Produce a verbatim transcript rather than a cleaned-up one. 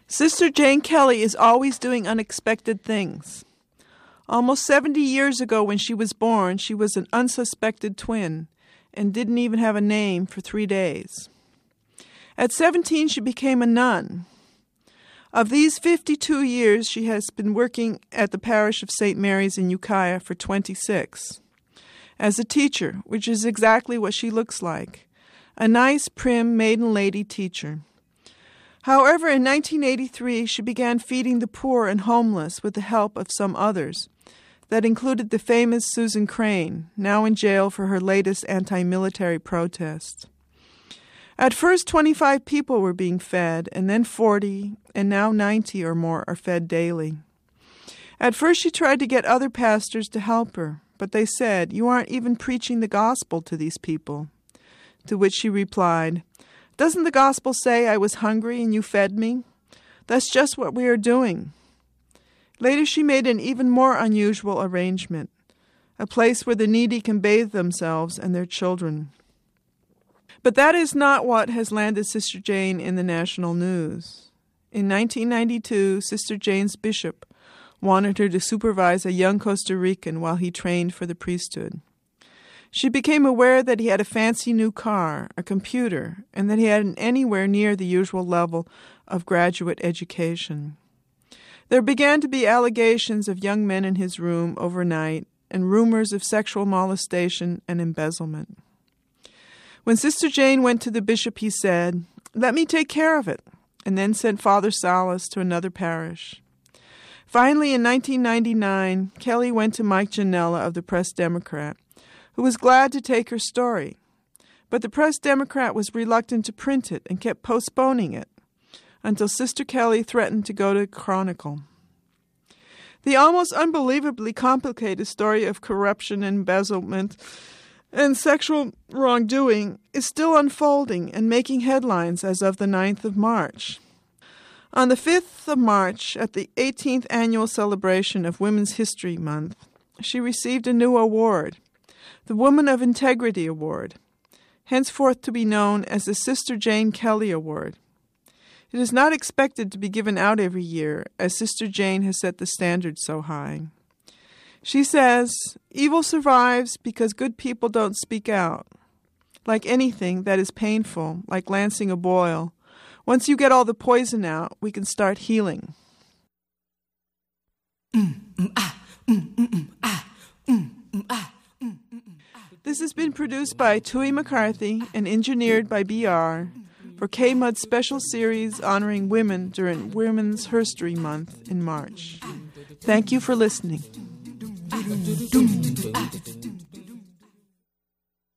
Sister Jane Kelly is always doing unexpected things. Almost seventy years ago when she was born, she was an unsuspected twin and didn't even have a name for three days. At seventeen, she became a nun. Of these fifty-two years, she has been working at the parish of Saint Mary's in Ukiah for twenty-six. As a teacher, which is exactly what she looks like. A nice, prim, maiden lady teacher. However, in nineteen eighty-three, she began feeding the poor and homeless with the help of some others. That included the famous Susan Crane, now in jail for her latest anti-military protest. At first, twenty-five people were being fed, and then forty, and now ninety or more are fed daily. At first, she tried to get other pastors to help her, but they said, "You aren't even preaching the gospel to these people." To which she replied, "Doesn't the gospel say I was hungry and you fed me? That's just what we are doing." Later she made an even more unusual arrangement, a place where the needy can bathe themselves and their children. But that is not what has landed Sister Jane in the national news. In nineteen ninety-two, Sister Jane's bishop wanted her to supervise a young Costa Rican while he trained for the priesthood. She became aware that he had a fancy new car, a computer, and that he hadn't anywhere near the usual level of graduate education. There began to be allegations of young men in his room overnight and rumors of sexual molestation and embezzlement. When Sister Jane went to the bishop, he said, "Let me take care of it," and then sent Father Salas to another parish. Finally, in nineteen ninety-nine, Kelly went to Mike Janella of the Press Democrat, who was glad to take her story. But the Press Democrat was reluctant to print it and kept postponing it until Sister Kelly threatened to go to Chronicle. The almost unbelievably complicated story of corruption, embezzlement, and sexual wrongdoing is still unfolding and making headlines as of the ninth of March. On the fifth of March, at the eighteenth annual celebration of Women's History Month, she received a new award, the Woman of Integrity Award, henceforth to be known as the Sister Jane Kelly Award. It is not expected to be given out every year, as Sister Jane has set the standard so high. She says, "Evil survives because good people don't speak out. Like anything that is painful, like lancing a boil, once you get all the poison out, we can start healing." This has been produced by Tui McCarthy and engineered by B R for K M U D's special series honoring women during Women's History Month in March. Thank you for listening.